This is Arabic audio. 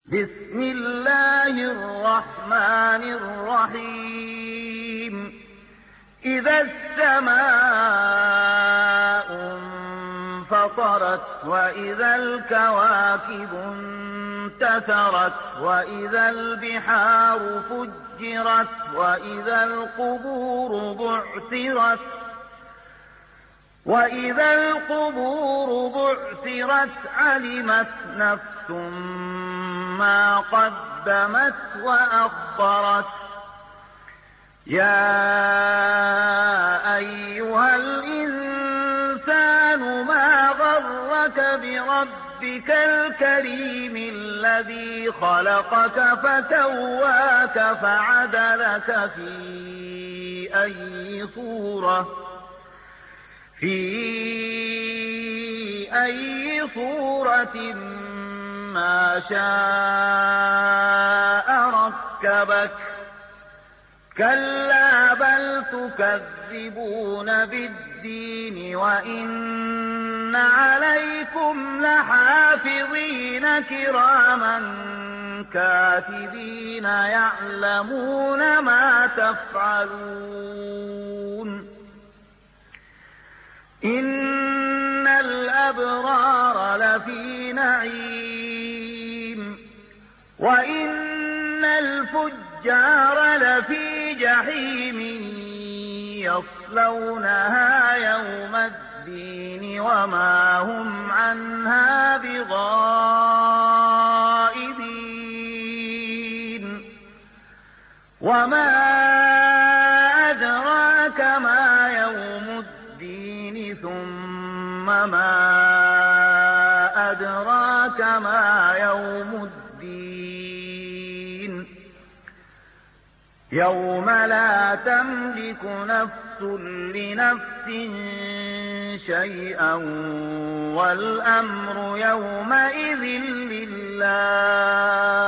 بسم الله الرحمن الرحيم. إذا السماء انفطرت وإذا الكواكب انتثرت وإذا البحار فجرت وإذا القبور بعثرت علمت نفس ما قدمت وأخرت. يا أيها الإنسان ما غرك بربك الكريم الذي خلقك فسواك فعدلك في أي صورة ما شاء ركبك. كلا بل تكذبون بالدين وإن عليكم لحافظين كراما كاتبين يعلمون ما تفعلون. إن الأبرار لفي نعيم وإن الفجار لفي جحيم يصلونها يوم الدين وما هم عنها بغائبين. وما أدراك ما يوم الدين ثم ما أدراك ما يوم الدين. يوم لا تملك نفس لنفس شيئا والأمر يومئذ لله.